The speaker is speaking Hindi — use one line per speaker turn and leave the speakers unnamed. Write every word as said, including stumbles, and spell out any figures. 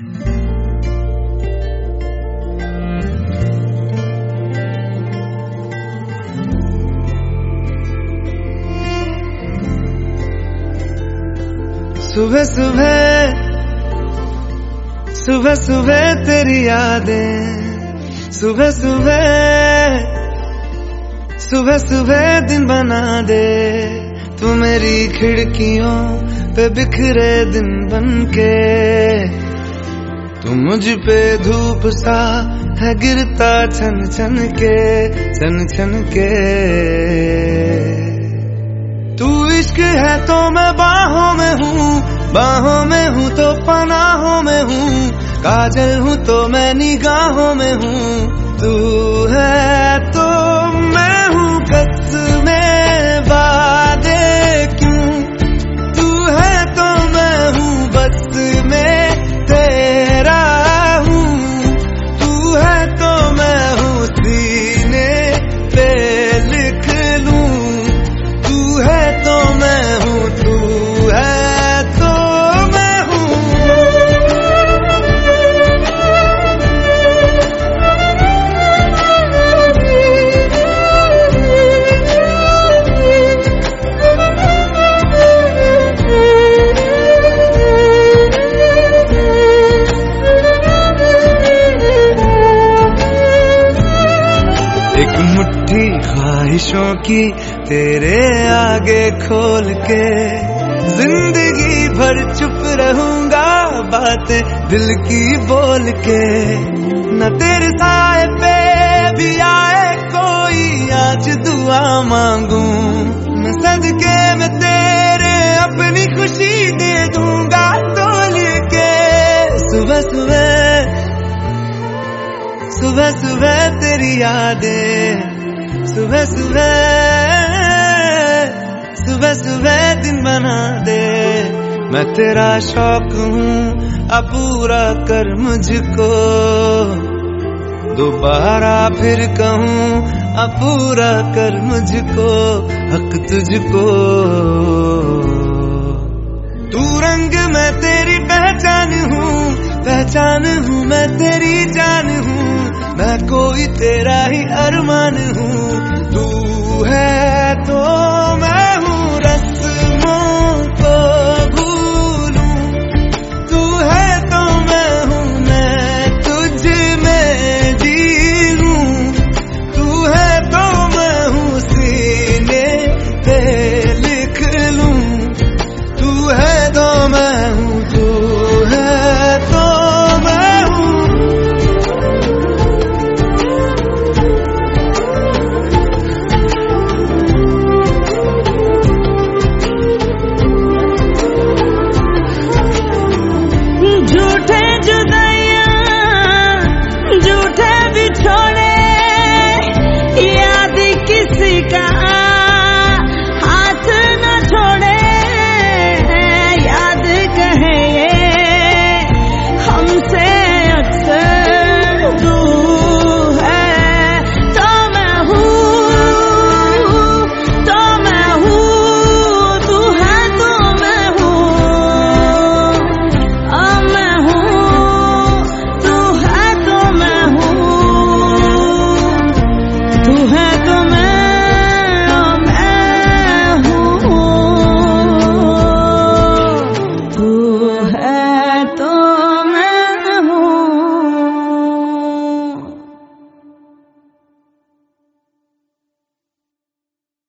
सुबह सुबह सुबह सुबह तेरी यादें, सुबह सुबह सुबह सुबह दिन बना दे तू मेरी खिड़कियों पे बिखरे दिन बनके। तू मुझ पे धूप सा है गिरता छन छन के, छन छन के। तू इश्क है तो मैं बाहों में हूँ, बाहों में हूँ तो पनाहों में हूँ, काजल हूँ तो मैं निगाहों में हूँ। तू है तो मैं हूँ कसमें वादे क्यों, तू है तो मैं हूँ बस में तेरा हूँ। तू है तो मैं हूँ सीने पे लिख लूं, तू है तो मैं हूँ, तू है तो मैं हूँ। एक मुट्ठी ख्वाहिशों की तेरे आगे खोल के, जिंदगी भर चुप रहूंगा बातें दिल की बोल के। न तेरे साए पे भी आए कोई आज दुआ मांगू, मैं सदके में तेरे अपनी खुशी दे दूंगा तोल के। सुबह सुबह सुबह सुबह तेरी यादें, सुबह सुबह सुबह सुबह दिन बना दे। मैं तेरा शौक हूँ अब पूरा कर मुझको, दोबारा फिर कहूँ अब पूरा कर मुझको, हक तुझको। तू रंग मैं तेरी पहचान हूँ, पहचान हूँ मैं तेरी जान हूँ, मैं कोई तेरा ही अरमान हूँ। तू है